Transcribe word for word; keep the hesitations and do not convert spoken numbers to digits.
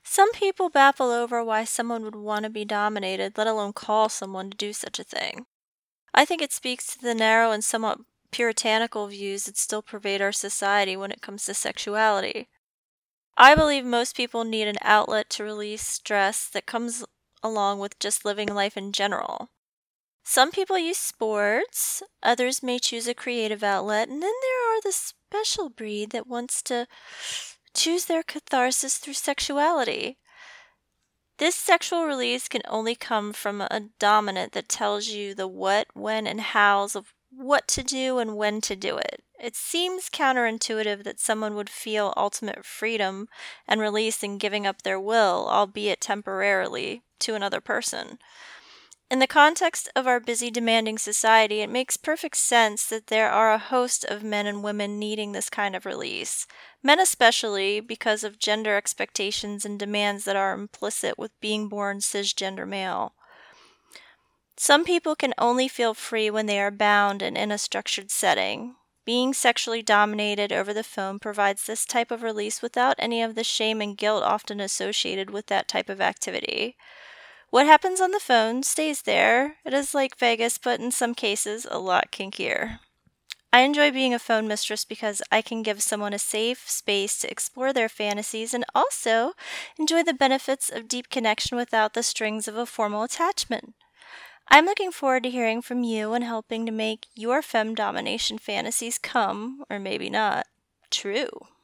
Some people baffle over why someone would want to be dominated, let alone call someone to do such a thing. I think it speaks to the narrow and somewhat puritanical views that still pervade our society when it comes to sexuality. I believe most people need an outlet to release stress that comes along with just living life in general. Some people use sports, others may choose a creative outlet, and then there are the special breed that wants to choose their catharsis through sexuality. This sexual release can only come from a dominant that tells you the what, when, and hows of what to do and when to do it. It seems counterintuitive that someone would feel ultimate freedom and release in giving up their will, albeit temporarily, to another person. In the context of our busy, demanding society, it makes perfect sense that there are a host of men and women needing this kind of release. Men especially, because of gender expectations and demands that are implicit with being born cisgender male. Some people can only feel free when they are bound and in a structured setting. Being sexually dominated over the phone provides this type of release without any of the shame and guilt often associated with that type of activity. What happens on the phone stays there. It is like Vegas, but in some cases, a lot kinkier. I enjoy being a phone mistress because I can give someone a safe space to explore their fantasies and also enjoy the benefits of deep connection without the strings of a formal attachment. I'm looking forward to hearing from you and helping to make your femme domination fantasies come, or maybe not, true.